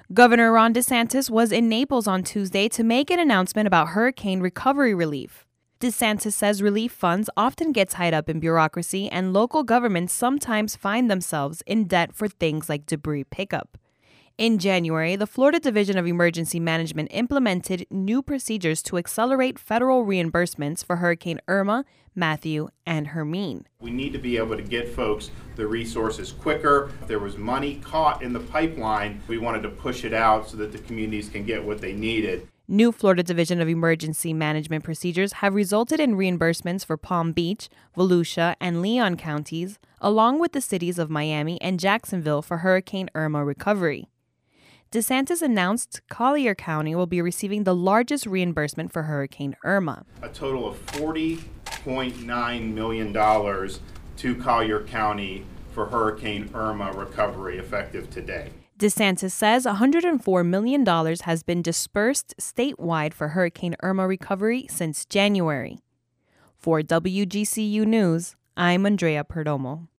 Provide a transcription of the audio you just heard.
Governor Ron DeSantis was in Naples on Tuesday to make an announcement about hurricane recovery relief. DeSantis says relief funds often get tied up in bureaucracy and local governments sometimes find themselves in debt for things like debris pickup. In January, the Florida Division of Emergency Management implemented new procedures to accelerate federal reimbursements for Hurricane Irma, Matthew, and Hermine. We need to be able to get folks the resources quicker. If there was money caught in the pipeline, we wanted to push it out so that the communities can get what they needed. New Florida Division of Emergency Management procedures have resulted in reimbursements for Palm Beach, Volusia, and Leon counties, along with the cities of Miami and Jacksonville for Hurricane Irma recovery. DeSantis announced Collier County will be receiving the largest reimbursement for Hurricane Irma. A total of $40.9 million to Collier County for Hurricane Irma recovery effective today. DeSantis says $104 million has been dispersed statewide for Hurricane Irma recovery since January. For WGCU News, I'm Andrea Perdomo.